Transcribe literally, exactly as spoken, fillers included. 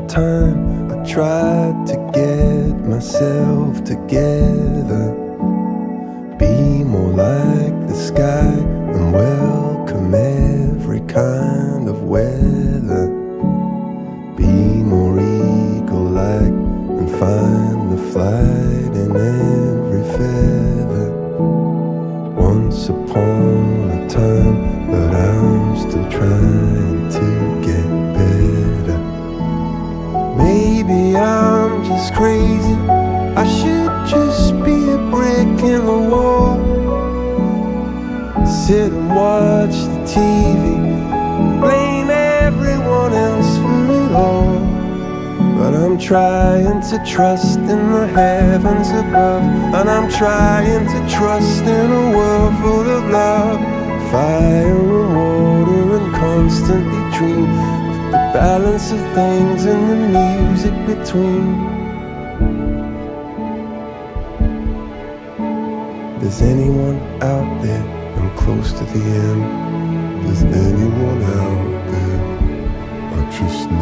a time I tried to get myself together, be more like the sky and welcome every kind of weather, be more eagle-like and find the flight in every feather. Once upon a time, but I'm still trying to get better. Maybe I'm just crazy, I should just be a brick in the wall, sit and watch the T V, blame everyone else for it all. But I'm trying to trust in the heavens above, and I'm trying to trust in a world full of love, fire and water, and constantly dream of the balance of things and the music between. Does anyone out there? I'm close to the end. Does anyone out there? I just